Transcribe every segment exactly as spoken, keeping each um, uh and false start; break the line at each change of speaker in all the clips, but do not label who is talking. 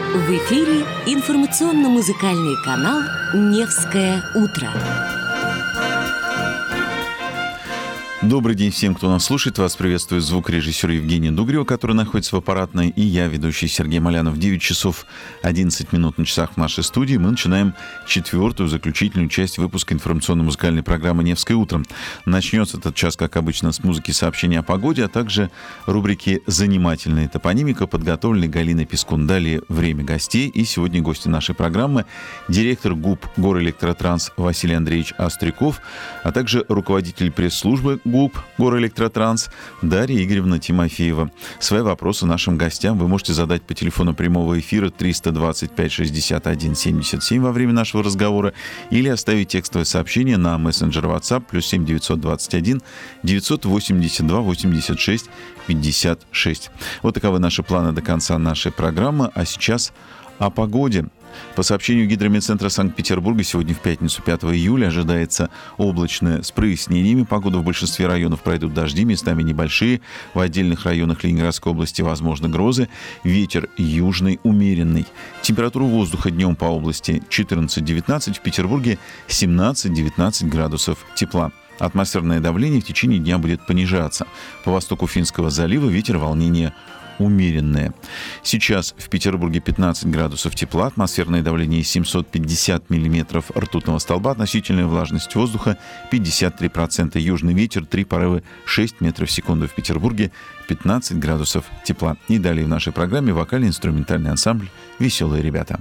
В эфире информационно-музыкальный канал «Невское утро».
Добрый день всем, кто нас слушает. Вас приветствует звукорежиссер Евгения Дугрева, который находится в аппаратной, и я, ведущий Сергей Малянов. девять часов одиннадцать минут на часах в нашей студии. Мы начинаем четвертую, заключительную часть выпуска информационно-музыкальной программы «Невское утро». Начнется этот час, как обычно, с музыки, сообщения о погоде, а также рубрики «Занимательная топонимика», подготовленной Галиной Пескун. Далее время гостей. И сегодня гости нашей программы — директор ГУП «Горэлектротранс» Василий Андреевич Остряков, а также руководитель пресс-службы ГУП «Горэлектротранс» Дарья Игоревна Тимофеева. Свои вопросы нашим гостям вы можете задать по телефону прямого эфира триста двадцать пять шестьдесят один семьдесят семь во время нашего разговора или оставить текстовое сообщение на мессенджер WhatsApp плюс семь девятьсот двадцать один девятьсот восемьдесят два восемьдесят шесть пятьдесят шесть. Вот таковы наши планы до конца нашей программы. А сейчас о погоде. По сообщению Гидромедцентра Санкт-Петербурга, сегодня в пятницу, пятого июля, ожидается облачная с прояснениями. Погода в большинстве районов пройдут дожди, местами небольшие. В отдельных районах Ленинградской области возможны грозы. Ветер южный, умеренный. Температура воздуха днем по области четырнадцать-девятнадцать, в Петербурге семнадцать-девятнадцать градусов тепла. Атмосферное давление в течение дня будет понижаться. По востоку Финского залива ветер волнения умеренное. Сейчас в Петербурге пятнадцать градусов тепла, атмосферное давление семьсот пятьдесят миллиметров ртутного столба, относительная влажность воздуха пятьдесят три процента, южный ветер три порывы шесть метров в секунду. В Петербурге пятнадцать градусов тепла. И далее в нашей программе вокально-инструментальный ансамбль «Веселые ребята».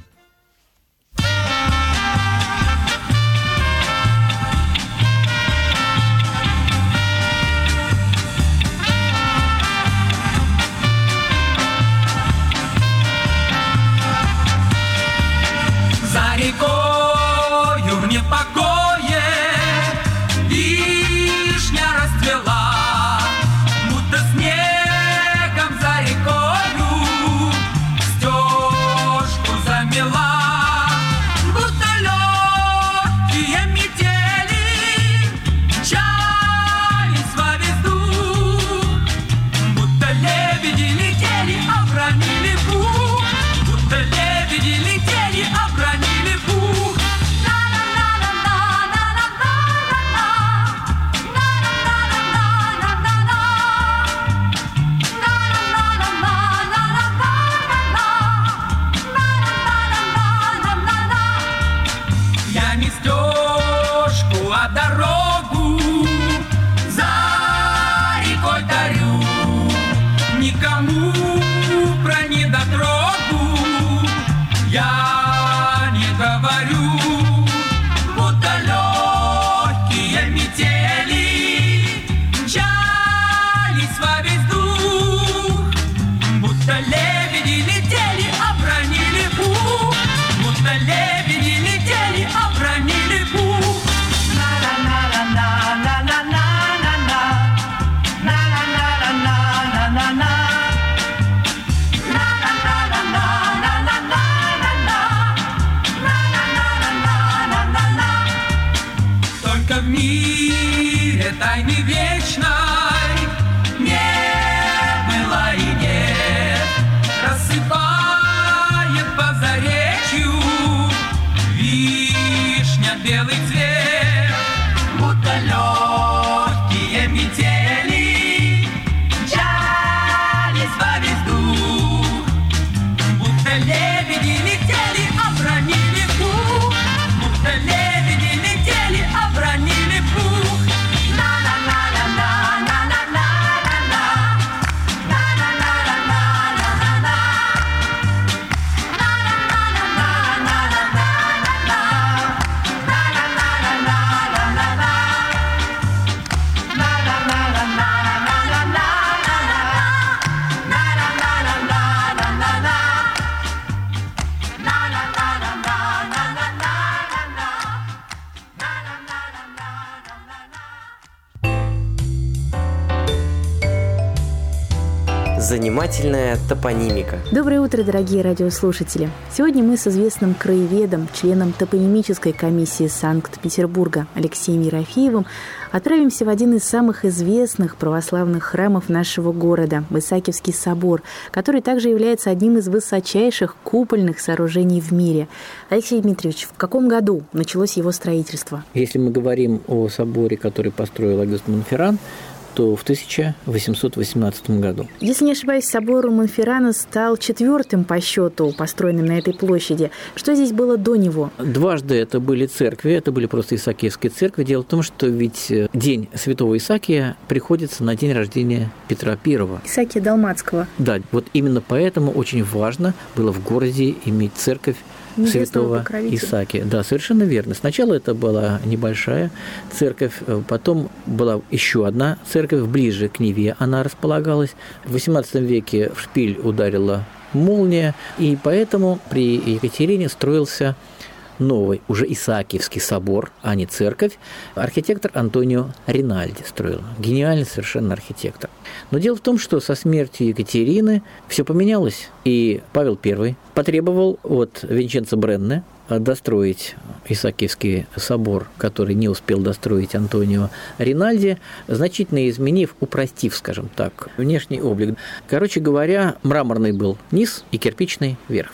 Рекою в непокое вишня расцвела, будто снегом за рекою стежку замела, будто легкие метели мчались во весь дух, будто лебеди летели, обронили пух, будто лебеди летели, обронили. Дорогу за рекой дарю, никому про недотрогу я не говорю, будто легкие метели мчались во весь дух, будто лебеди летели, обронили пух, будто лебеди летели, обронили пух. В мире тайны вечной не было и нет, рассыпает по заречью вишня белый цвет, будто легкие метели мчались во весь дух, будто лебеди летели, обронили пух, будто лебеди летели, обронили пух.
Занимательная топонимика.
Доброе утро, дорогие радиослушатели. Сегодня мы с известным краеведом, членом топонимической комиссии Санкт-Петербурга Алексеем Ерофеевым отправимся в один из самых известных православных храмов нашего города – в Исаакиевский собор, который также является одним из высочайших купольных сооружений в мире. Алексей Дмитриевич, в каком году началось его строительство?
Если мы говорим о соборе, который построил Агюст Монферран, то в тысяча восемьсот восемнадцатом году.
Если не ошибаюсь, собор Монферрана стал четвертым по счету, построенным на этой площади. Что здесь было до него?
Дважды это были церкви, это были просто Исаакиевские церкви. Дело в том, что ведь день святого Исаакия приходится на день рождения Петра Первого.
Исаакия Далматского.
Да, вот именно поэтому очень важно было в городе иметь церковь святого Исаакия. Да, совершенно верно. Сначала это была небольшая церковь, потом была еще одна церковь, ближе к Неве она располагалась. В восемнадцатом веке в шпиль ударила молния, и поэтому при Екатерине строился новый, уже Исаакиевский собор, а не церковь. Архитектор Антонио Ринальди строил. Гениальный совершенно архитектор. Но дело в том, что со смертью Екатерины все поменялось, и Павел Первый потребовал от Винченцо Бренне достроить Исаакиевский собор, который не успел достроить Антонио Ринальди, значительно изменив, упростив, скажем так, внешний облик. Короче говоря, мраморный был низ и кирпичный верх.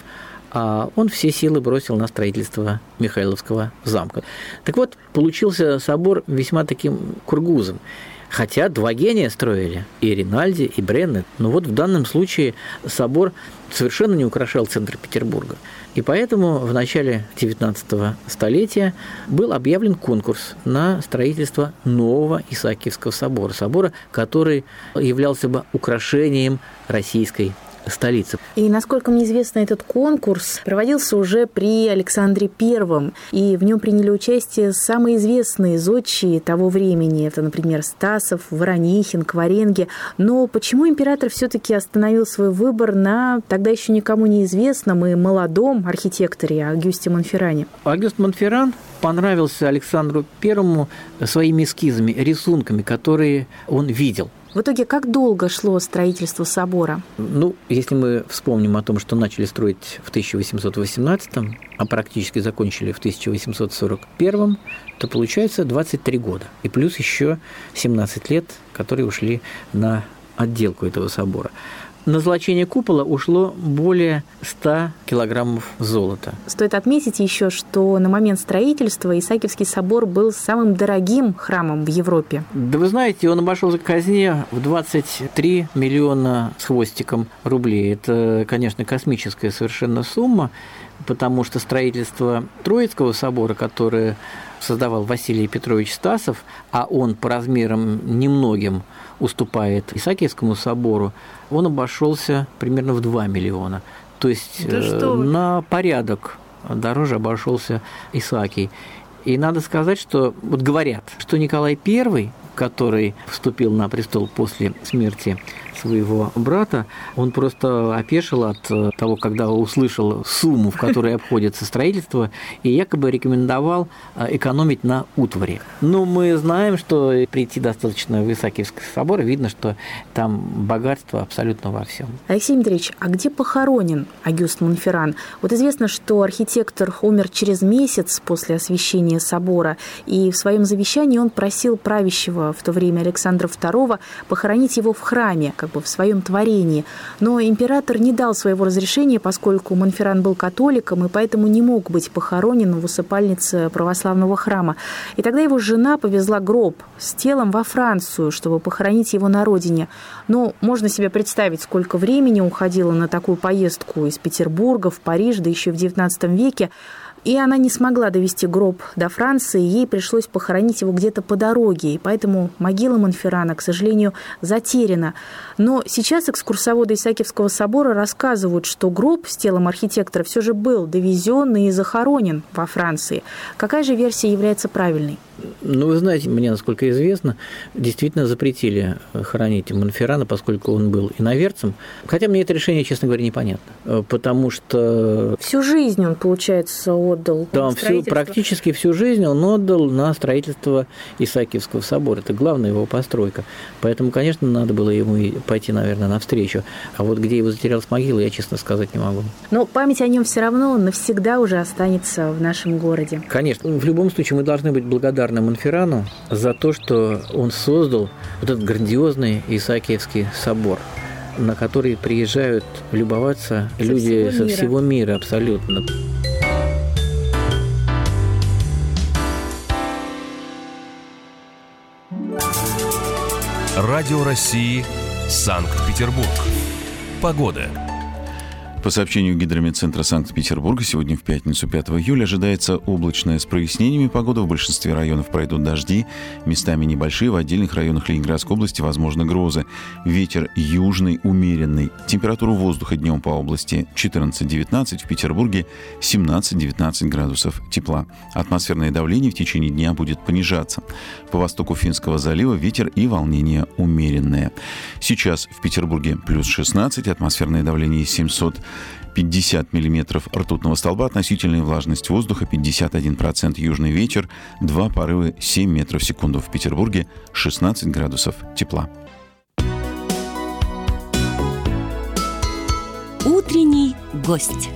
А он все силы бросил на строительство Михайловского замка. Так вот, получился собор весьма таким кургузом. Хотя два гения строили, и Ринальди, и Бренне. Но вот в данном случае собор совершенно не украшал центр Петербурга. И поэтому в начале девятнадцатого столетия был объявлен конкурс на строительство нового Исаакиевского собора. Собора, который являлся бы украшением российской столицы.
И, насколько мне известно, этот конкурс проводился уже при Александре Первом, и в нем приняли участие самые известные зодчие того времени. Это, например, Стасов, Воронихин, Кваренги. Но почему император все-таки остановил свой выбор на тогда еще никому неизвестном и молодом архитекторе Агюсте Монферране?
Агюст Монферран понравился Александру Первому своими эскизами, рисунками, которые он видел.
В итоге, как долго шло строительство собора?
Ну, если мы вспомним о том, что начали строить в тысяча восемьсот восемнадцатом, а практически закончили в тысяча восемьсот сорок первом, то получается двадцать три года. И плюс еще семнадцать лет, которые ушли на отделку этого собора. На золочение купола ушло более ста килограммов золота.
Стоит отметить еще, что на момент строительства Исаакиевский собор был самым дорогим храмом в Европе.
Да вы знаете, он обошелся казне в двадцать три миллиона с хвостиком рублей. Это, конечно, космическая совершенно сумма, потому что строительство Троицкого собора, которое создавал Василий Петрович Стасов, а он по размерам немногим уступает Исаакиевскому собору, он обошелся примерно в два миллиона. То есть да э, на порядок дороже обошелся Исаакий. И надо сказать, что вот говорят, что Николай Первый, который вступил на престол после смерти своего брата, он просто опешил от того, когда услышал сумму, в которой обходится строительство, и якобы рекомендовал экономить на утвари. Но мы знаем, что прийти достаточно в Исаакиевский собор, видно, что там богатство абсолютно во всем.
Алексей Дмитриевич, а где похоронен Агюст Монферран? Вот известно, что архитектор умер через месяц после освящения собора, и в своем завещании он просил правящего в то время Александра Второго похоронить его в храме, как бы в своем творении. Но император не дал своего разрешения, поскольку Монферран был католиком и поэтому не мог быть похоронен в усыпальнице православного храма. И тогда его жена повезла гроб с телом во Францию, чтобы похоронить его на родине. Но можно себе представить, сколько времени уходило на такую поездку из Петербурга в Париж, да еще в девятнадцатом веке. И она не смогла довести гроб до Франции, ей пришлось похоронить его где-то по дороге, и поэтому могила Монферрана, к сожалению, затеряна. Но сейчас экскурсоводы Исаакиевского собора рассказывают, что гроб с телом архитектора все же был довезен и захоронен во Франции. Какая же версия является правильной?
Ну, вы знаете, мне, насколько известно, действительно запретили хоронить Монферрана, поскольку он был иноверцем. Хотя мне это решение, честно говоря, непонятно. Потому что...
Всю жизнь он, получается, отдал
да,
на
всю, практически всю жизнь он отдал на строительство Исаакиевского собора. Это главная его постройка. Поэтому, конечно, надо было ему пойти, наверное, навстречу. А вот где его затерялась могила, я, честно сказать, не могу.
Но память о нем все равно навсегда уже останется в нашем городе.
Конечно. В любом случае, мы должны быть благодарны Монферрану за то, что он создал вот этот грандиозный Исаакиевский собор, на который приезжают любоваться со люди всего со всего мира абсолютно.
Радио России, Санкт-Петербург. Погода.
По сообщению Гидрометцентра Санкт-Петербурга, сегодня в пятницу, пятого июля, ожидается облачная с прояснениями погода. В большинстве районов пройдут дожди, местами небольшие, в отдельных районах Ленинградской области возможны грозы. Ветер южный, умеренный. Температура воздуха днем по области четырнадцать-девятнадцать, в Петербурге семнадцать-девятнадцать градусов тепла. Атмосферное давление в течение дня будет понижаться. По востоку Финского залива ветер и волнение умеренное. Сейчас в Петербурге плюс шестнадцать, атмосферное давление семьсот пятьдесят миллиметров ртутного столба, относительная влажность воздуха пятьдесят один процент, южный ветер, два порыва семь метров в секунду. В Петербурге шестнадцать градусов тепла.
Утренний гость.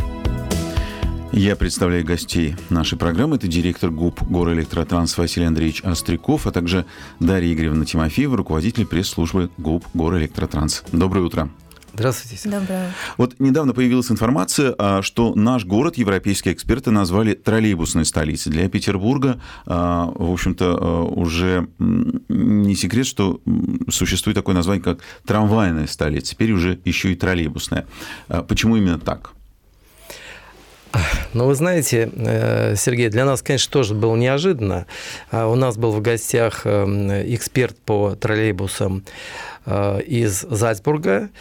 Я представляю гостей нашей программы. Это директор ГУП «Горэлектротранс» Василий Андреевич Остряков, а также Дарья Игоревна Тимофеева, руководитель пресс-службы ГУП «Горэлектротранс». Доброе утро.
Здравствуйте.
Доброе.
Вот недавно появилась информация, что наш город европейские эксперты назвали троллейбусной столицей. Для Петербурга, в общем-то, уже не секрет, что существует такое название, как трамвайная столица. Теперь уже еще и троллейбусная. Почему именно так?
Ну, вы знаете, Сергей, для нас, конечно, тоже было неожиданно. У нас был в гостях эксперт по троллейбусам из Зальцбурга,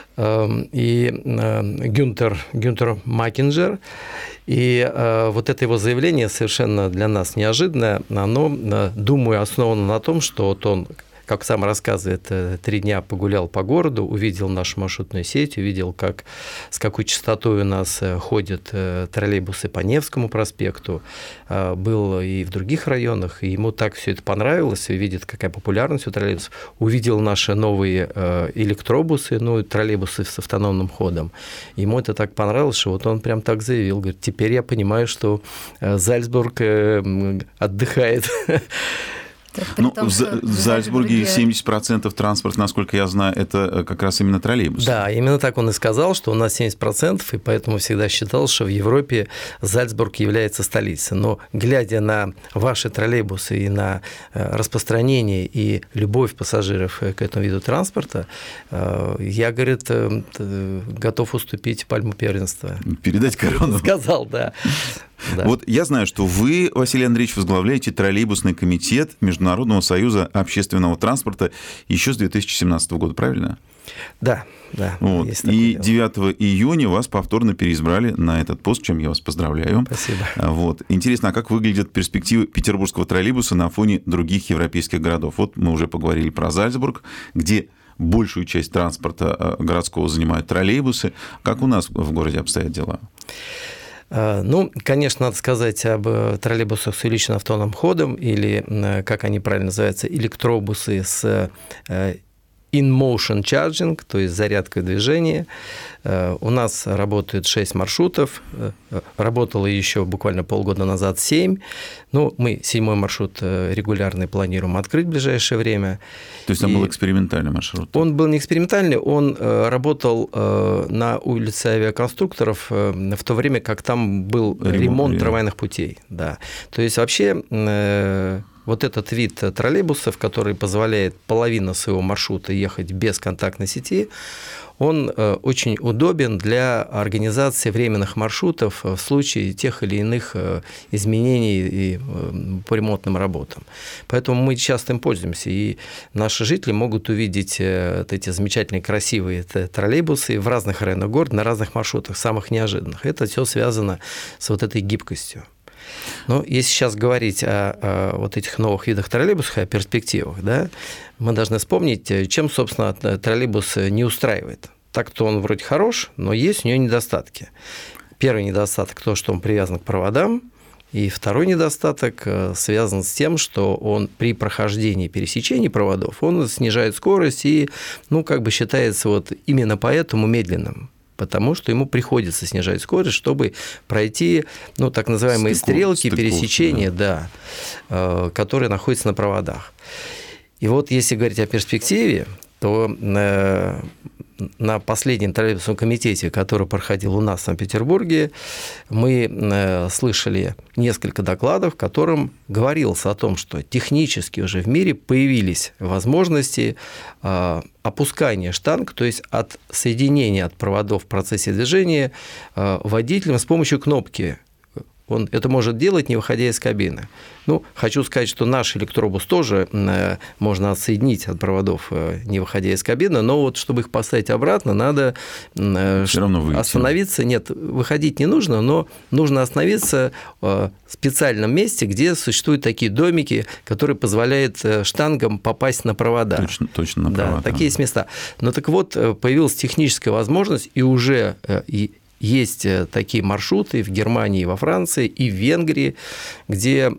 и Гюнтер, Гюнтер Макинджер. И вот это его заявление совершенно для нас неожиданное. Оно, думаю, основано на том, что вот он, как сам рассказывает, три дня погулял по городу, увидел нашу маршрутную сеть, увидел, как, с какой частотой у нас ходят троллейбусы по Невскому проспекту, был и в других районах, и ему так все это понравилось, и видит, какая популярность у троллейбусов, увидел наши новые электробусы, ну, троллейбусы с автономным ходом. Ему это так понравилось, что вот он прям так заявил, говорит, теперь я понимаю, что Зальцбург отдыхает.
Ну, в, в Зальцбурге семьдесят процентов транспорта, насколько я знаю, это как раз именно троллейбусы.
Да, именно так он и сказал, что у нас семьдесят процентов, и поэтому всегда считал, что в Европе Зальцбург является столицей. Но глядя на ваши троллейбусы и на распространение и любовь пассажиров к этому виду транспорта, я, говорит, готов уступить пальму первенства.
Передать корону.
Сказал, да. Да.
Вот я знаю, что вы, Василий Андреевич, возглавляете троллейбусный комитет Международного союза общественного транспорта еще с две тысячи семнадцатого года, правильно?
Да, да.
Вот. И девятого июня вас повторно переизбрали на этот пост, чем я вас поздравляю.
Спасибо.
Вот. Интересно, а как выглядят перспективы петербургского троллейбуса на фоне других европейских городов? Вот мы уже поговорили про Зальцбург, где большую часть транспорта городского занимают троллейбусы. Как у нас в городе обстоят дела?
Ну, конечно, надо сказать об троллейбусах с увеличенным автономным ходом, или, как они правильно называются, электробусы с in-motion charging, то есть зарядкой движения. У нас работает шесть маршрутов, работало еще буквально полгода назад семь. Ну, мы седьмой маршрут регулярный планируем открыть в ближайшее время.
То есть он был экспериментальный маршрут?
Он был не экспериментальный, он работал на улице авиаконструкторов в то время, как там был ремонт, ремонт трамвайных путей. Да. То есть вообще вот этот вид троллейбусов, который позволяет половину своего маршрута ехать без контактной сети, он очень удобен для организации временных маршрутов в случае тех или иных изменений по ремонтным работам. Поэтому мы часто им пользуемся, и наши жители могут увидеть вот эти замечательные, красивые троллейбусы в разных районах города, на разных маршрутах, самых неожиданных. Это все связано с вот этой гибкостью.
Но если сейчас говорить о, о вот этих новых видах троллейбусов, о перспективах, да, мы должны вспомнить, чем, собственно, троллейбус не устраивает. Так-то он вроде хорош, но есть у него недостатки. Первый недостаток – то, что он привязан к проводам. И второй недостаток связан с тем, что он при прохождении пересечений проводов, он снижает скорость и, ну, как бы считается вот именно поэтому медленным. Потому что ему приходится снижать скорость, чтобы пройти, ну, так называемые Стыку, стрелки, стыковки, пересечения, да. Да, которые находятся на проводах. И вот если говорить о перспективе, то на последнем троллейбусном комитете, который проходил у нас в Санкт-Петербурге, мы слышали несколько докладов, в котором говорилось о том, что технически уже в мире появились возможности опускания штанг, то есть от соединения от проводов в процессе движения водителем с помощью кнопки. Он это может делать, не выходя из кабины. Ну, хочу сказать, что наш электробус тоже можно отсоединить от проводов, не выходя из кабины, но вот чтобы их поставить обратно, надо
все равно выйти.
Остановиться. Нет, выходить не нужно, но нужно остановиться в специальном месте, где существуют такие домики, которые позволяют штангам попасть на провода.
Точно, точно на провода.
Да, такие есть места. Но так вот, появилась техническая возможность, и уже и есть такие маршруты в Германии, во Франции и в Венгрии, где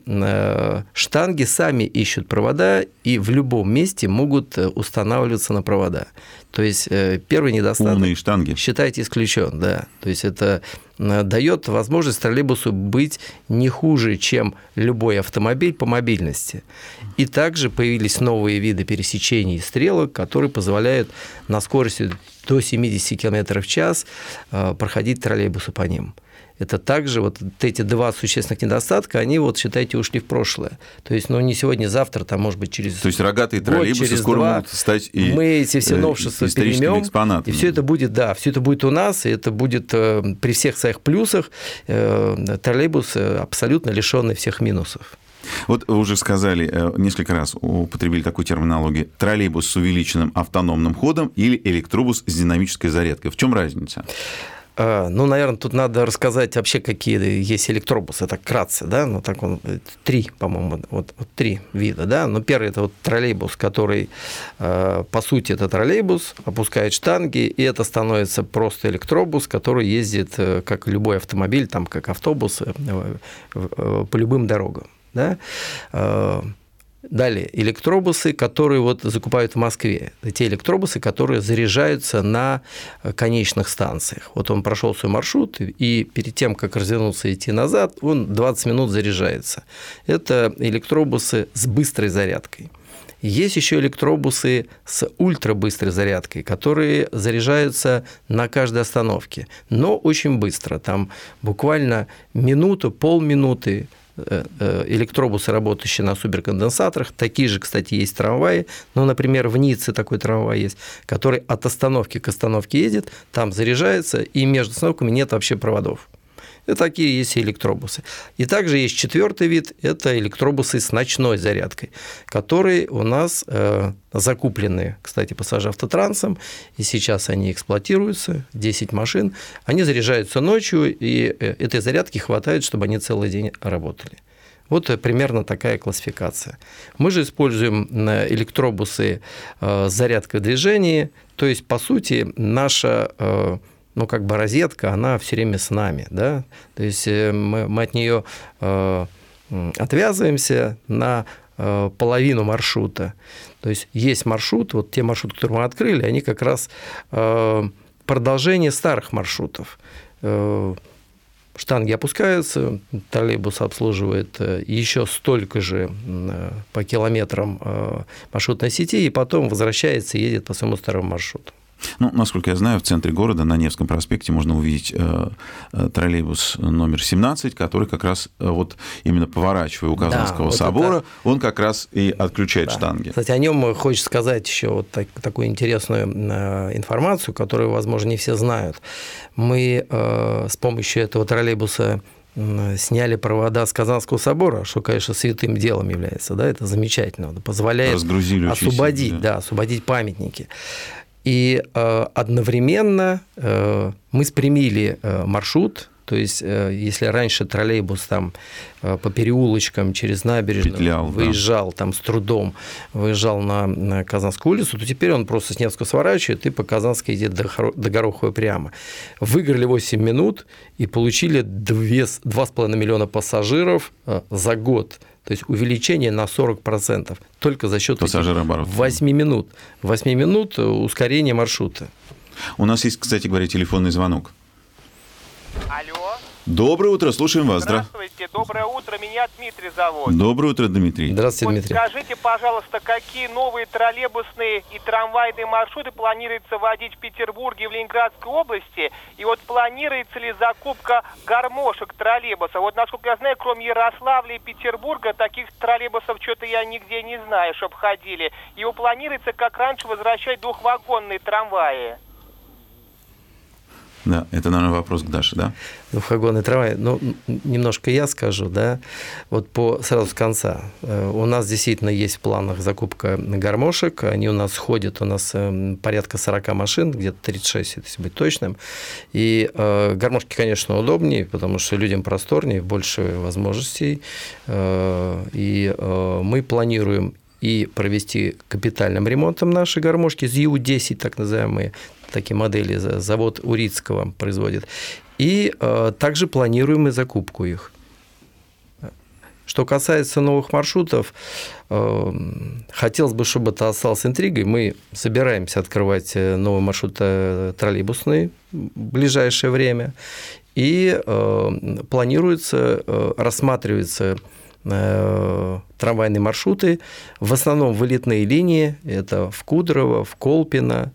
штанги сами ищут провода и в любом месте могут устанавливаться на провода. То есть первый недостаток,
умные штанги,
считайте, исключен, да. То есть это дает возможность троллейбусу быть не хуже, чем любой автомобиль по мобильности. И также появились новые виды пересечений и стрелок, которые позволяют на скорости до семьдесят километров в час проходить троллейбусы по ним. Это также вот эти два существенных недостатка, они, вот, считайте, ушли в прошлое. То есть, ну, не сегодня, завтра, там, может быть, через
То есть, рогатые
год,
троллейбусы
через
скоро
два,
могут стать и
мы эти все новшества переймем,
экспонатами.
И все это будет, да, все это будет у нас, и это будет э, при всех своих плюсах э, троллейбус абсолютно лишенный всех минусов.
Вот вы уже сказали, несколько раз употребили такую терминологию: троллейбус с увеличенным автономным ходом или электробус с динамической зарядкой. В чем разница?
Ну, наверное, тут надо рассказать вообще, какие есть электробусы, так вкратце, да, ну, так он, три, по-моему, вот, вот три вида, да, но первый – это вот троллейбус, который, по сути, это троллейбус, опускает штанги, и это становится просто электробус, который ездит, как любой автомобиль, там, как автобус, по любым дорогам, да. Далее, электробусы, которые вот закупают в Москве. Это те электробусы, которые заряжаются на конечных станциях. Вот он прошел свой маршрут, и перед тем, как развернуться и идти назад, он двадцать минут заряжается. Это электробусы с быстрой зарядкой. Есть еще электробусы с ультрабыстрой зарядкой, которые заряжаются на каждой остановке, но очень быстро. Там буквально минуту, полминуты. Электробусы, работающие на суперконденсаторах. Такие же, кстати, есть трамваи. Ну, например, в Ницце такой трамвай есть, который от остановки к остановке едет, там заряжается, и между остановками нет вообще проводов. И такие есть электробусы. И также есть четвертый вид – это электробусы с ночной зарядкой, которые у нас э, закуплены, кстати, Пассажиравтотрансом, и сейчас они эксплуатируются, десять машин. Они заряжаются ночью, и этой зарядки хватает, чтобы они целый день работали. Вот примерно такая классификация. Мы же используем электробусы с зарядкой в движении, то есть, по сути, наша ну, как бы розетка, она все время с нами, да, то есть мы, мы от нее э, отвязываемся на э, половину маршрута, то есть есть маршрут, вот те маршруты, которые мы открыли, они как раз э, продолжение старых маршрутов. Э, штанги опускаются, троллейбус обслуживает еще столько же по километрам маршрутной сети, и потом возвращается и едет по своему старому маршруту.
Ну, насколько я знаю, в центре города на Невском проспекте можно увидеть э, троллейбус номер семнадцать, который как раз э, вот именно поворачивая у Казанского да, собора, вот это... он как раз и отключает да. штанги.
Кстати, о нем хочется сказать еще вот так, такую интересную э, информацию, которую, возможно, не все знают. Мы э, с помощью этого троллейбуса сняли провода с Казанского собора, что, конечно, святым делом является, да, это замечательно, позволяет освободить, сильно, да. Да, освободить памятники. И э, одновременно э, мы спрямили э, маршрут,
То есть, если раньше троллейбус там по переулочкам через набережную Петлял, выезжал да. там с трудом, выезжал на, на Казанскую улицу, то теперь он просто с Невского сворачивает и по Казанской идет до, до Гороховой прямо. Выиграли восемь минут и получили два с половиной миллиона пассажиров за год. То есть увеличение на сорок процентов только за счет восьми минут. восьми минут ускорения маршрута.
У нас есть, кстати говоря, телефонный звонок.
Алло.
Доброе утро, слушаем вас.
Здравствуйте, доброе утро, меня Дмитрий зовут.
Доброе утро, Дмитрий.
Здравствуйте,
вот
Дмитрий.
Скажите, пожалуйста, какие новые троллейбусные и трамвайные маршруты планируется вводить в Петербурге и в Ленинградской области? И вот планируется ли закупка гармошек троллейбуса? Вот, насколько я знаю, кроме Ярославля и Петербурга, таких троллейбусов что-то я нигде не знаю, чтобы ходили. И планируется, как раньше, возвращать двухвагонные трамваи.
Да, это, наверное, вопрос к Даше, да?
Двухвагонный трамвай. Ну, немножко я скажу, да, вот по, сразу с конца. У нас действительно есть в планах закупка гармошек, они у нас ходят, у нас порядка сорок машин, где-то тридцать шесть, если быть точным. И э, гармошки, конечно, удобнее, потому что людям просторнее, больше возможностей. Э, и э, мы планируем и провести капитальным ремонтом наши гармошки, ЗИУ десять, так называемые, такие модели завод Урицкого производит. И э, также планируем и закупку их. Что касается новых маршрутов, э, хотелось бы, чтобы это осталось интригой. Мы собираемся открывать новые маршруты троллейбусные в ближайшее время. И э, планируется, э, рассматривается э, трамвайные маршруты, в основном вылетные линии, это в Кудрово, в Колпино,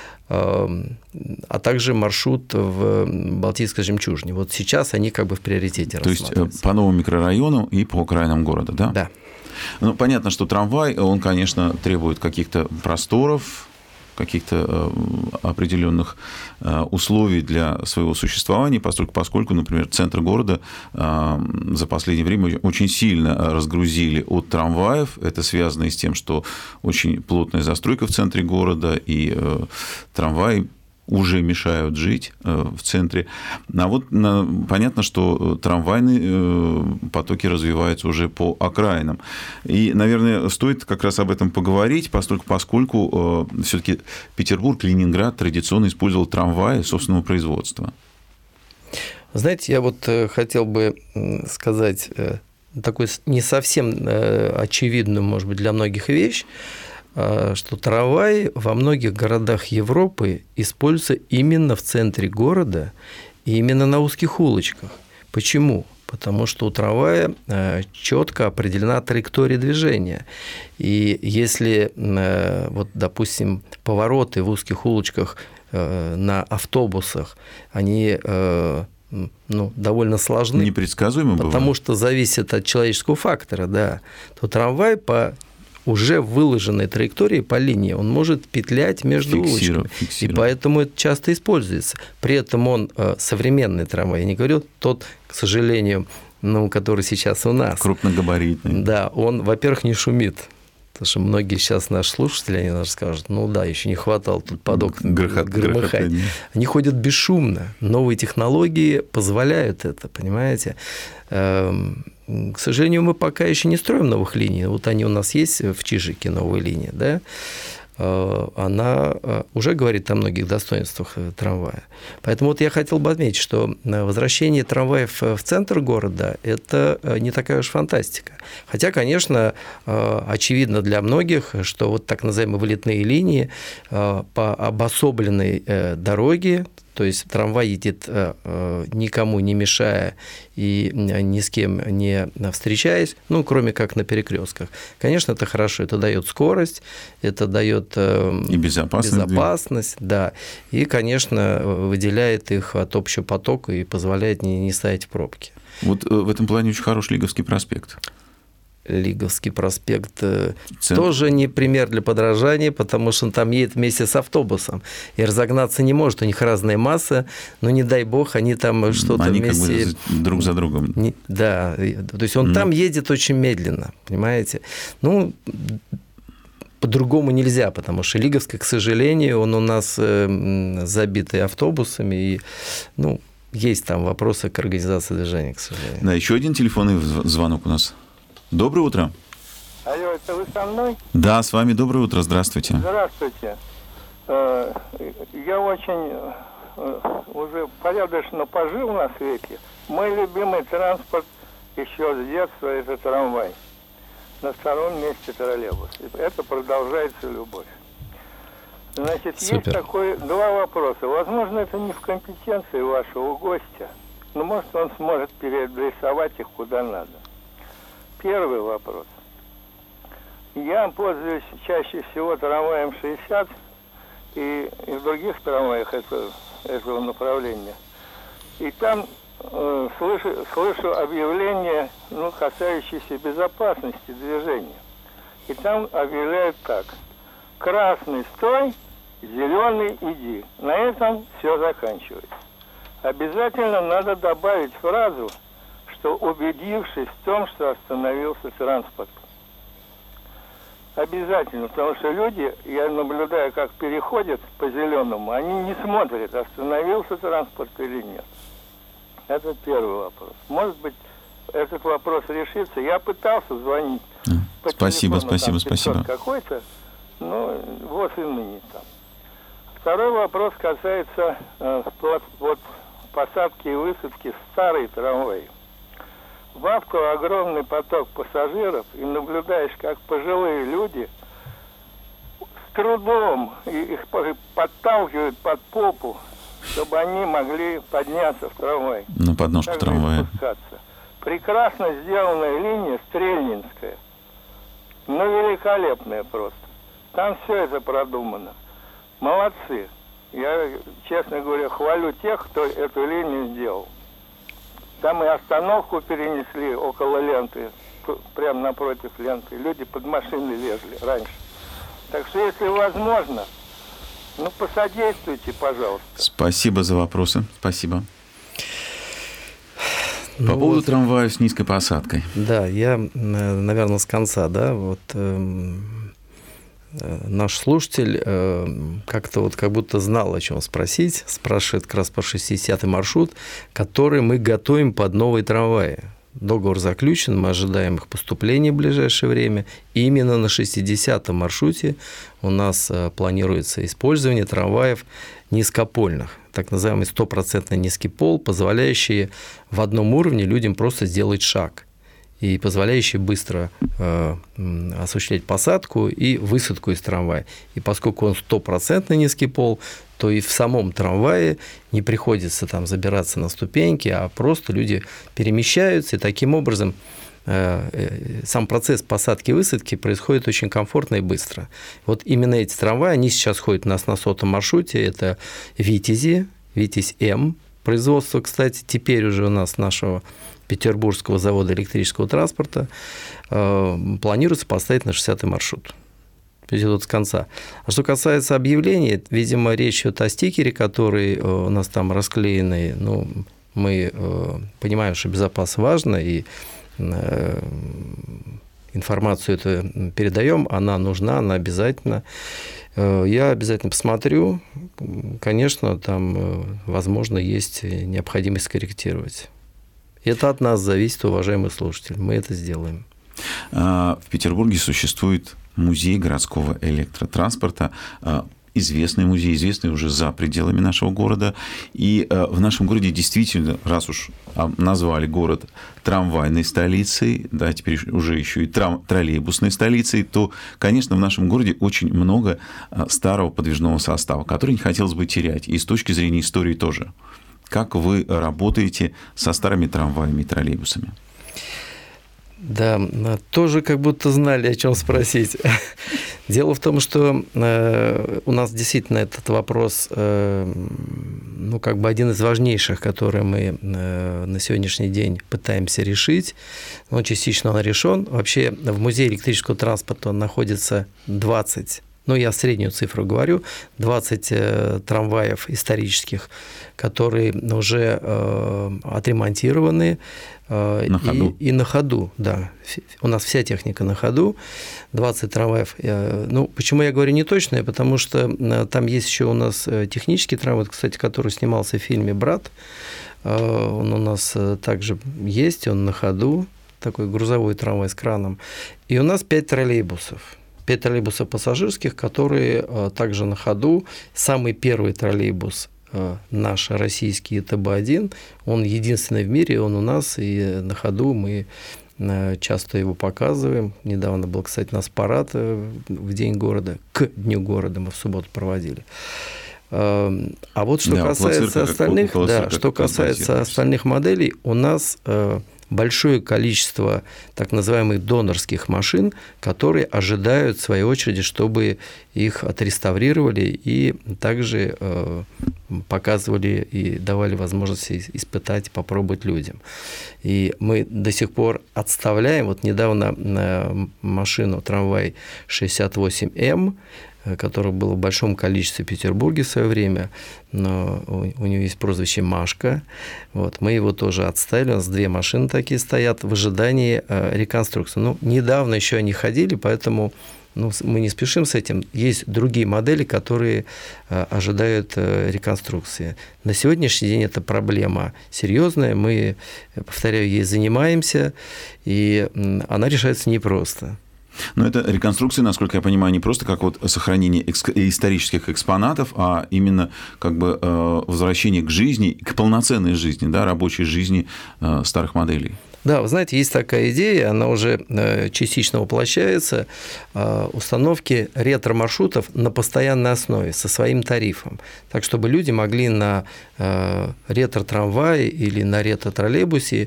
а также маршрут в Балтийской жемчужине. Вот сейчас они как бы в приоритете рассматриваются.
То есть по новому микрорайону и по окраинам города, да?
Да.
Ну, понятно, что трамвай, он, конечно, требует каких-то просторов, каких-то определенных условий для своего существования, поскольку, поскольку, например, центр города за последнее время очень сильно разгрузили от трамваев. Это связано и с тем, что очень плотная застройка в центре города, и трамваи уже мешают жить в центре. А вот понятно, что трамвайные потоки развиваются уже по окраинам. И, наверное, стоит как раз об этом поговорить, поскольку, поскольку все-таки Петербург, Ленинград традиционно использовал трамваи собственного производства.
Знаете, я вот хотел бы сказать такую не совсем очевидную, может быть, для многих вещь, что трамвай во многих городах Европы используется именно в центре города и именно на узких улочках. Почему? Потому что у трамвая четко определена траектория движения. И если, вот, допустим, повороты в узких улочках на автобусах, они ну, довольно сложны.
Непредсказуемо бывает.
Потому что зависит от человеческого фактора, да. То трамвай по уже выложенной траектории по линии, он может петлять между улочками. И поэтому это часто используется. При этом он современный трамвай, я не говорю тот, к сожалению, ну, который сейчас у нас.
Крупногабаритный.
Да, он, во-первых, не шумит. Потому что многие сейчас наши слушатели, они даже скажут, ну да, еще не хватало тут под окнами
Грохот,
громыхать.
Грохот,
они ходят бесшумно. Новые технологии позволяют это, понимаете? К сожалению, мы пока еще не строим новых линий. Вот они у нас есть в Чижике, новые линии, да? Она уже говорит о многих достоинствах трамвая. Поэтому вот я хотел бы отметить, что возвращение трамваев в центр города – это не такая уж фантастика. Хотя, конечно, очевидно для многих, что вот так называемые вылетные линии по обособленной дороге, то есть трамвай едет никому не мешая и ни с кем не встречаясь, ну, кроме как на перекрестках. Конечно, это хорошо, это дает скорость, это дает
и безопасность,
безопасность, да, и, конечно, выделяет их от общего потока и позволяет не, не стоять в пробке.
Вот в этом плане очень хороший Лиговский проспект.
Лиговский проспект Центр. Тоже не пример для подражания, потому что он там едет вместе с автобусом и разогнаться не может. У них разная масса, но не дай бог, они там что-то
они
вместе...
Как бы друг за другом.
Не... Да, то есть он mm. там едет очень медленно, понимаете? Ну, по-другому нельзя, потому что Лиговский, к сожалению, он у нас забитый автобусами, и, ну, есть там вопросы к организации движения, к сожалению.
Да, еще один телефонный звонок у нас. Доброе утро.
Алло, это вы со мной?
Да, с вами доброе утро, здравствуйте.
Здравствуйте. Я очень уже порядочно пожил на свете. Мой любимый транспорт еще с детства – это трамвай. На втором месте троллейбус. Это продолжается любовь. Значит,
Супер.
Есть такой два вопроса. Возможно, это не в компетенции вашего гостя, но может он сможет переадресовать их куда надо. Первый вопрос. Я пользуюсь чаще всего трамваем шестьдесят и, и в других трамваях этого, этого направления. И там э, слышу, слышу объявления, ну, касающиеся безопасности движения. И там объявляют так. Красный стой, зеленый иди. На этом все заканчивается. Обязательно надо добавить фразу, что убедившись в том, что остановился транспорт. Обязательно, потому что люди, я наблюдаю, как переходят по зеленому, они не смотрят, остановился транспорт или нет. Это первый вопрос. Может быть, этот вопрос решится. Я пытался звонить. По
спасибо,
телефону,
спасибо, спасибо.
Какой-то, ну, вот и ныне там. Второй вопрос касается э, вот, посадки и высадки в старые трамваи. В авто огромный поток пассажиров, и наблюдаешь, как пожилые люди с трудом их подталкивают под попу, чтобы они могли подняться в трамвай.
На подножку
Также
трамвая.
спускаться. Прекрасно сделанная линия Стрельнинская. Ну, великолепная просто. Там все это продумано. Молодцы. Я, честно говоря, хвалю тех, кто эту линию сделал. Там и остановку перенесли около ленты, прямо напротив ленты. Люди под машины лезли раньше. Так что, если возможно, ну, посодействуйте, пожалуйста.
Спасибо за вопросы. Спасибо. По
Ну
поводу
вот,
трамвая с низкой посадкой.
Да, я, наверное, с конца, да, вот э, наш слушатель э, как-то вот как будто знал, о чем спросить, спрашивает как раз по шестидесятый маршрут, который мы готовим под новые трамваи. Договор заключен, мы ожидаем их поступления в ближайшее время. И именно на шестидесятом маршруте у нас планируется использование трамваев низкопольных, так называемый стопроцентный низкий пол, позволяющий в одном уровне людям просто сделать шаг и позволяющий быстро э, осуществлять посадку и высадку из трамвая. И поскольку он стопроцентный низкий пол, то и в самом трамвае не приходится там забираться на ступеньки, а просто люди перемещаются, и таким образом э, э, сам процесс посадки и высадки происходит очень комфортно и быстро. Вот именно эти трамваи, они сейчас ходят у нас на сотом маршруте, это «Витязи», «Витязь-М», производство, кстати, теперь уже у нас нашего Петербургского завода электрического транспорта, э, планируется поставить на шестидесятый маршрут. То есть вот с конца. А что касается объявлений, видимо, речь идет о стикере, который у нас там расклеенный. Ну, мы э, понимаем, что безопасность важна, и э, информацию эту передаем, она нужна, она обязательно. Э, я обязательно посмотрю. Конечно, там, возможно, есть необходимость скорректировать. Это от нас зависит, уважаемый слушатель. Мы это сделаем.
В Петербурге существует музей городского электротранспорта, известный музей, известный уже за пределами нашего города. И в нашем городе действительно, раз уж назвали город трамвайной столицей, да, теперь уже еще и трам- троллейбусной столицей, то, конечно, в нашем городе очень много старого подвижного состава, который не хотелось бы терять. И с точки зрения истории тоже. Как вы работаете со старыми трамваями и троллейбусами?
Да, тоже как будто знали, о чем спросить. Дело в том, что у нас действительно этот вопрос, ну, как бы один из важнейших, который мы на сегодняшний день пытаемся решить. Он частично он решен. Вообще в музее электрического транспорта он находится двадцать, но я среднюю цифру говорю, двадцать трамваев исторических, которые уже отремонтированы,
На ходу.
И, и на ходу, да. У нас вся техника на ходу, двадцать трамваев. Ну, почему я говорю неточное? Потому что там есть еще у нас технический трамвай, кстати, который снимался в фильме «Брат». Он у нас также есть, он на ходу, такой грузовой трамвай с краном. И у нас пять троллейбусов. Пять троллейбусов пассажирских, которые также на ходу. Самый первый троллейбус наш российский Тэ Бэ один, он единственный в мире, он у нас, и на ходу мы часто его показываем. Недавно был, кстати, у нас парад в День города, к Дню города мы в субботу проводили. А вот что да, касается остальных, как, да, что касается остальных моделей, у нас большое количество так называемых донорских машин, которые ожидают в своей очереди, чтобы их отреставрировали и также показывали и давали возможность испытать, попробовать людям. И мы до сих пор отставляем, вот недавно машину трамвай шестьдесят восемь эм, которых было в большом количестве в Петербурге в свое время, но у него есть прозвище «Машка». Вот, мы его тоже отставили, у нас две машины такие стоят в ожидании реконструкции. Ну, недавно еще они ходили, поэтому ну, мы не спешим с этим. Есть другие модели, которые ожидают реконструкции. На сегодняшний день это проблема серьезная, мы, повторяю, ей занимаемся, и она решается непросто.
Но это реконструкция, насколько я понимаю, не просто как вот сохранение экс- исторических экспонатов, а именно как бы э, возвращение к жизни, к полноценной жизни, да, рабочей жизни э, старых моделей.
Да, вы знаете, есть такая идея, она уже частично воплощается, установки ретро-маршрутов на постоянной основе со своим тарифом, так, чтобы люди могли на ретро-трамвае или на ретро-троллейбусе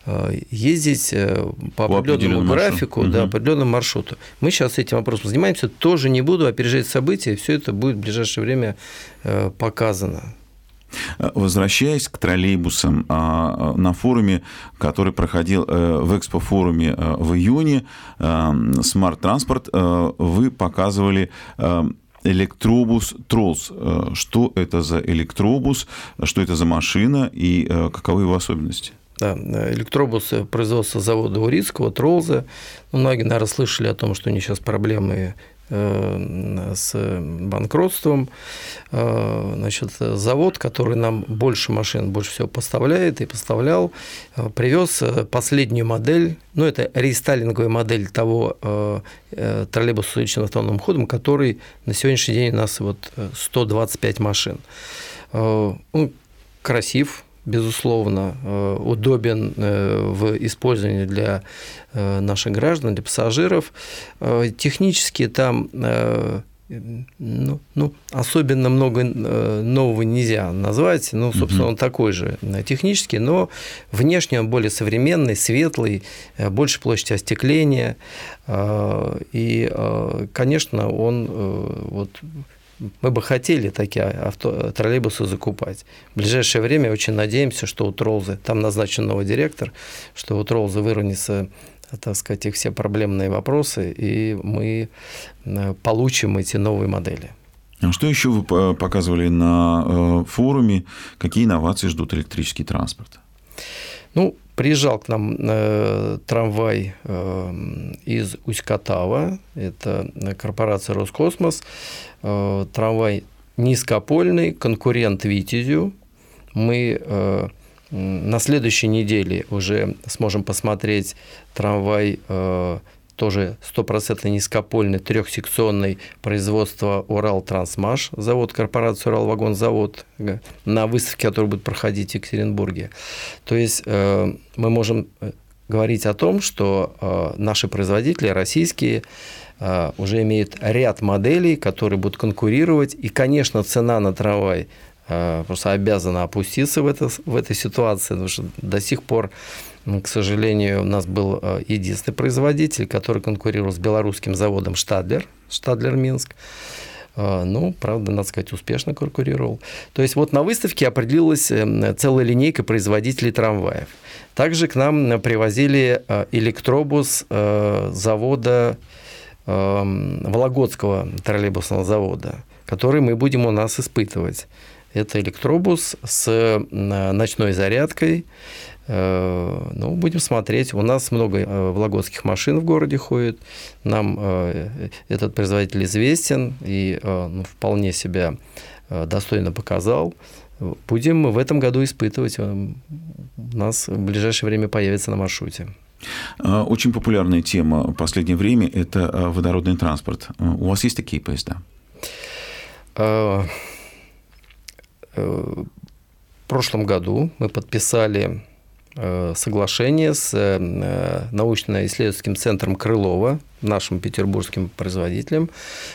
ездить по, по определенному графику, да, угу. определенному маршруту. Мы сейчас этим вопросом занимаемся, тоже не буду опережать события, все это будет в ближайшее время показано.
Возвращаясь к троллейбусам, на форуме, который проходил в экспо-форуме в июне, Smart Transport, вы показывали электробус Троллс. Что это за электробус, что это за машина и каковы его особенности?
Да, электробус производства завода Урицкого, Троллза. Многие, наверное, слышали о том, что у них сейчас проблемы с банкротством. Значит, завод, который нам больше машин, больше всего поставляет и поставлял, привез последнюю модель, ну, это рестайлинговая модель того троллейбуса с увеличенным автономным ходом, который на сегодняшний день у нас вот сто двадцать пять машин. Он красив, безусловно, удобен в использовании для наших граждан, для пассажиров. Технически там ну, ну, особенно много нового нельзя назвать, ну, собственно, он такой же технический, но внешне он более современный, светлый, больше площадь остекления, и, конечно, он вот, мы бы хотели такие авто, троллейбусы закупать. В ближайшее время очень надеемся, что у Троллза, там назначен новый директор, что у Троллза выровняется, так сказать, их все проблемные вопросы, и мы получим эти новые модели.
А что еще вы показывали на форуме? Какие инновации ждут электрический транспорт?
Ну, приезжал к нам э, трамвай э, из Усть-Катава, это корпорация «Роскосмос», э, трамвай низкопольный, конкурент «Витязю». Мы э, на следующей неделе уже сможем посмотреть трамвай э, тоже стопроцентно низкопольный, трехсекционный, производства «Урал-Трансмаш», завод, корпорация «Уралвагонзавод», на выставке, которая будет проходить в Екатеринбурге. То есть мы можем говорить о том, что наши производители, российские, уже имеют ряд моделей, которые будут конкурировать, и, конечно, цена на трамвай просто обязана опуститься в, это, в этой ситуации, потому что до сих пор, к сожалению, у нас был единственный производитель, который конкурировал с белорусским заводом «Штадлер», «Штадлер Минск». Ну, правда, надо сказать, успешно конкурировал. То есть вот на выставке определилась целая линейка производителей трамваев. Также к нам привозили электробус завода Вологодского троллейбусного завода, который мы будем у нас испытывать. Это электробус с ночной зарядкой. Ну, будем смотреть. У нас много вологодских машин в городе ходит. Нам этот производитель известен и ну, вполне себя достойно показал. Будем в этом году испытывать. У нас в ближайшее время появится на маршруте.
Очень популярная тема в последнее время – это водородный транспорт. У вас есть такие поезда?
В прошлом году мы подписали соглашение с научно-исследовательским центром Крылова, нашим петербургским производителем,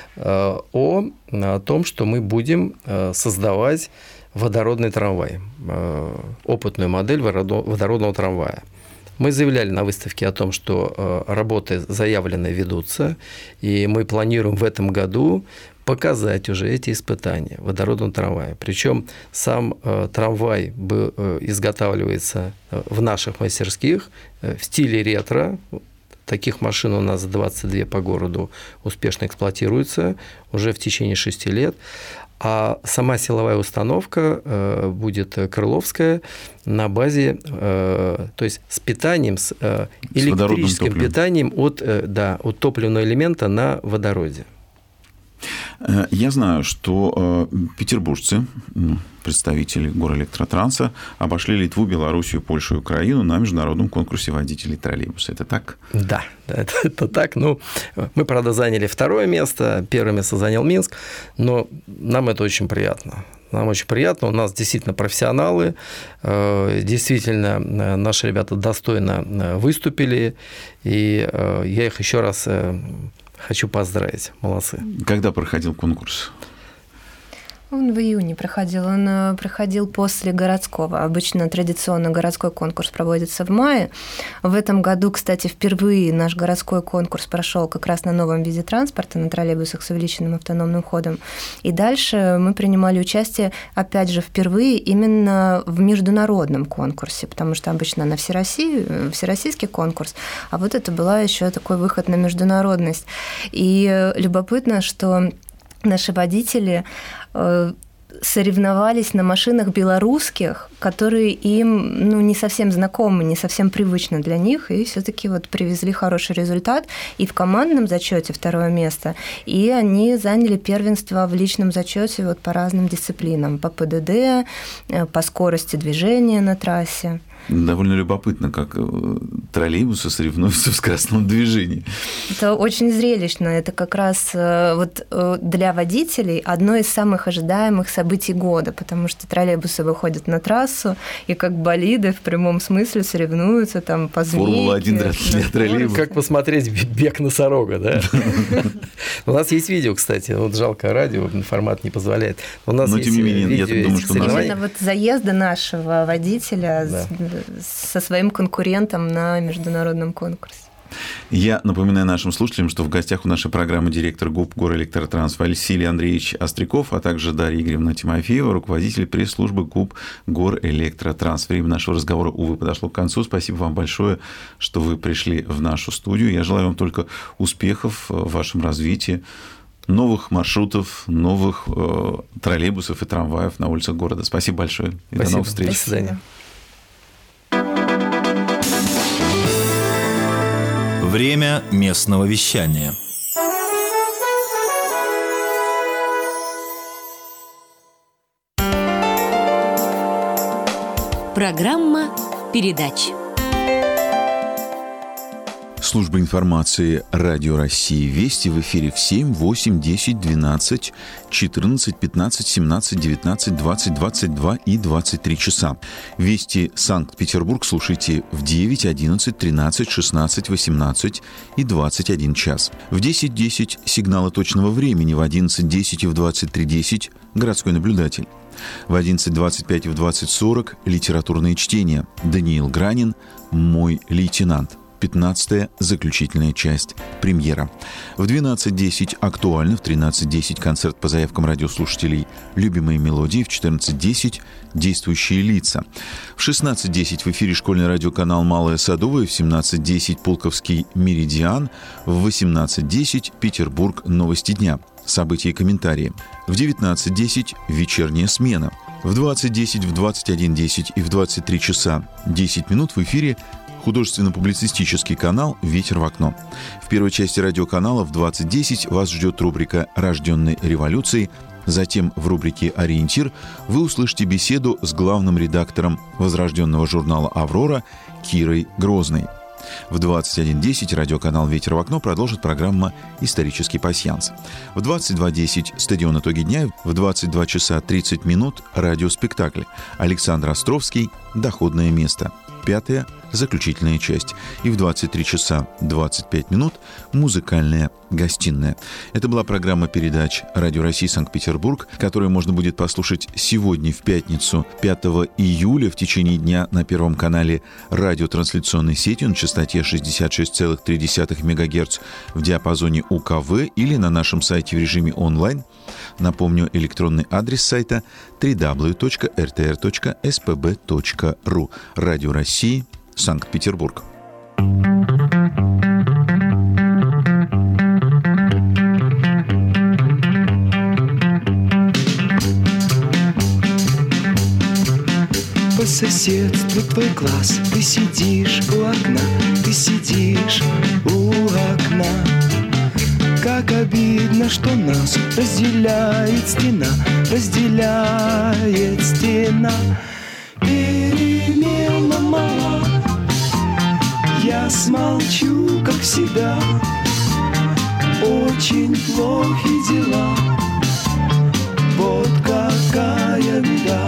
о, о том, что мы будем создавать водородный трамвай, опытную модель водородного трамвая. Мы заявляли на выставке о том, что работы заявленные ведутся, и мы планируем в этом году показать уже эти испытания водородного трамвая. Причем сам трамвай изготавливается в наших мастерских в стиле ретро. Таких машин у нас двадцать две по городу успешно эксплуатируются уже в течение шести лет. А сама силовая установка э, будет крыловская на базе, э, то есть с питанием, с э, электрическим питанием от, э, да, от топливного элемента на водороде.
Я знаю, что петербуржцы, представители Горэлектротранса, обошли Литву, Белоруссию, Польшу и Украину на международном конкурсе водителей троллейбуса. Это так?
Да, это, это так. Ну, мы, правда, заняли второе место, первое место занял Минск, но нам это очень приятно. Нам очень приятно, у нас действительно профессионалы, действительно наши ребята достойно выступили, и я их еще раз хочу поздравить. Молодцы.
Когда проходил конкурс?
Он в июне проходил. Он проходил после городского. Обычно традиционно городской конкурс проводится в мае. В этом году, кстати, впервые наш городской конкурс прошел как раз на новом виде транспорта, на троллейбусах с увеличенным автономным ходом. И дальше мы принимали участие, опять же, впервые именно в международном конкурсе, потому что обычно на Всероссию, всероссийский конкурс, а вот это была еще такой выход на международность. И любопытно, что наши водители соревновались на машинах белорусских, которые им ну, не совсем знакомы, не совсем привычны для них, и все-таки вот привезли хороший результат и в командном зачете второе место, и они заняли первенство в личном зачете вот по разным дисциплинам, по ПДД, по скорости движения на трассе.
Довольно любопытно, как троллейбусы соревнуются в скоростном движении.
Это очень зрелищно. Это как раз вот для водителей одно из самых ожидаемых событий года, потому что троллейбусы выходят на трассу и как болиды в прямом смысле соревнуются там по змейке.
Формула один для троллейбуса.
Как посмотреть бег носорога, да? У нас есть видео, кстати, вот жалко, радио формат не позволяет. У нас
Но,
есть
тем не менее,
видео,
я думаю, что
именно вот заезда нашего водителя со своим конкурентом на международном конкурсе.
Я напоминаю нашим слушателям, что в гостях у нашей программы директор ГУП «Горэлектротранс» Василий Андреевич Остряков, а также Дарья Игоревна Тимофеева, руководитель пресс-службы ГУП «Горэлектротранс». Время нашего разговора, увы, подошло к концу. Спасибо вам большое, что вы пришли в нашу студию. Я желаю вам только успехов в вашем развитии, новых маршрутов, новых э, троллейбусов и трамваев на улицах города. Спасибо большое. И
Спасибо.
До новых встреч.
До свидания.
Время местного вещания.
Программа передач.
Служба информации Радио России Вести в эфире в семь, восемь, десять, двенадцать, четырнадцать, пятнадцать, семнадцать, девятнадцать, двадцать, двадцать два и двадцать три часа. Вести Санкт-Петербург слушайте в девять, одиннадцать, тринадцать, шестнадцать, восемнадцать и двадцать один час. В десять десять сигналы точного времени, в одиннадцать десять и в двадцать три десять городской наблюдатель. В одиннадцать двадцать пять и в двадцать сорок литературные чтения. Даниил Гранин «Мой лейтенант». пятнадцатая заключительная часть, премьера. В двенадцать десять актуально, в тринадцать десять концерт по заявкам радиослушателей «Любимые мелодии», в четырнадцать десять действующие лица. В шестнадцать десять в эфире школьный радиоканал «Малая Садовая», в семнадцать десять Пулковский «Меридиан», в восемнадцать десять Петербург «Новости дня», события и комментарии. В девятнадцать десять вечерняя смена. В двадцать десять, в двадцать один десять и в двадцать три часа десять минут в эфире художественно-публицистический канал «Ветер в окно». В первой части радиоканала в двадцать десять вас ждет рубрика «Рожденный революцией». Затем в рубрике «Ориентир» вы услышите беседу с главным редактором возрожденного журнала «Аврора» Кирой Грозной. В двадцать один десять радиоканал «Ветер в окно» продолжит программа «Исторический пасьянс». В двадцать два десять стадион «Итоги дня», в двадцать два часа тридцать минут радиоспектакль. Александр Островский «Доходное место». Пятая заключительная часть. И в двадцать три часа двадцать пять минут музыкальная гостиная. Это была программа передач «Радио России Санкт-Петербург», которую можно будет послушать сегодня, в пятницу, пятого июля, в течение дня на Первом канале радиотрансляционной сети на частоте шестьдесят шесть целых три десятых мегагерц в диапазоне У Ка В или на нашем сайте в режиме онлайн. Напомню, электронный адрес сайта дабл ю дабл ю дабл ю точка эр тэ эр точка эс пэ бэ точка ру. Радио России, Санкт-Петербург.
По соседству твой класс, ты сидишь у окна, ты сидишь у окна. Как обидно, что нас разделяет стена, разделяет стена. Перемена мала, я смолчу, как всегда. Очень плохи дела, вот какая беда.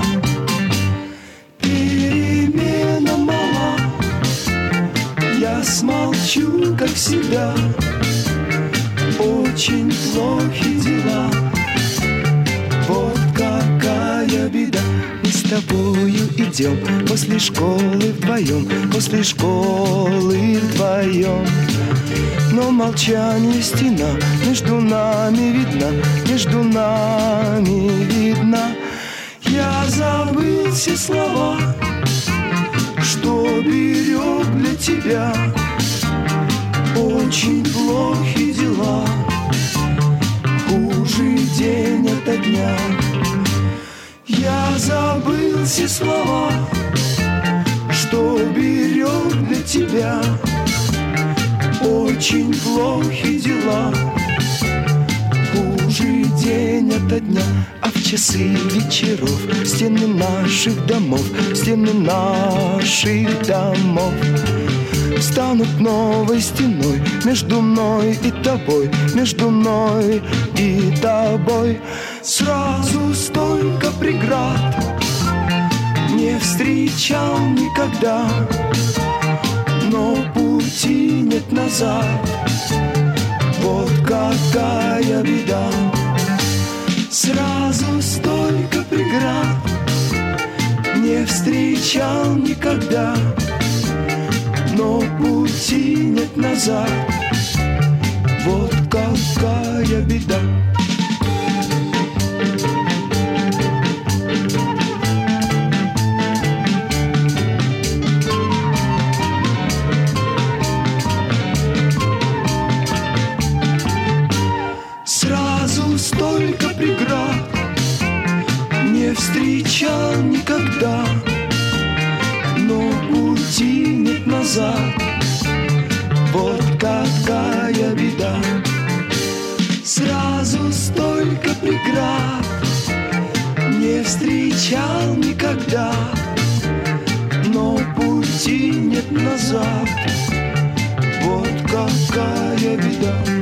Перемена мала, я смолчу, как всегда. Очень плохи дела, вот какая беда. Мы с тобою идем после школы вдвоем, после школы вдвоем. Но молчание стена между нами видна, между нами видна. Я забыл все слова, что берег для тебя. Очень плохи дела, хуже день ото дня. Я забыл все слова, что берег для тебя. Очень плохи дела, хуже день ото дня. А в часы вечеров стены наших домов, стены наших домов станут новой стеной между мной и тобой, между мной и тобой. Сразу столько преград не встречал никогда, но пути нет назад, вот какая беда. Сразу столько преград не встречал никогда, но пути нет назад, вот какая беда. Сразу столько преград не встречал никогда, но пути нет назад, вот какая беда. Сразу столько преград не встречал никогда, но пути нет назад, вот какая беда.